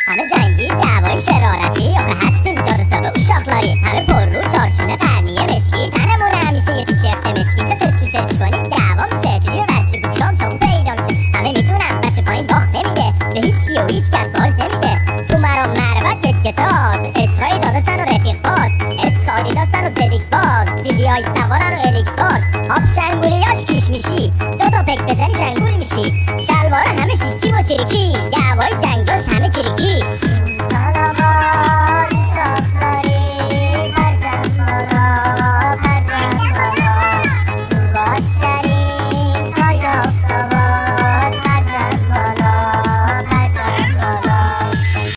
همه جنگی دعوای شرارتی آخه هستیم جاده صبح و شاخلاری همه پر رو چارچونه پرنیه مشکی تنمونه همیشه یه تیشرت مشکی چه چشم تو چشم کنی دعوا میشه تو جیب بچه کوچیکام چاقو پیدا میشه همه میدونم بچه پایین باخت نمیده به هیچکی و هیچ کس باج نمیده تو مرام معرفت یک تاز عشقای داداشن و رفیق باز عشق آدیداسن و زدیکس باز دیدی های سوارن و الیکس باز آب شنگولیاش کیش میشی دوتا پک بزنی چنگول میشی شلوارا همه شیشتی و چریکی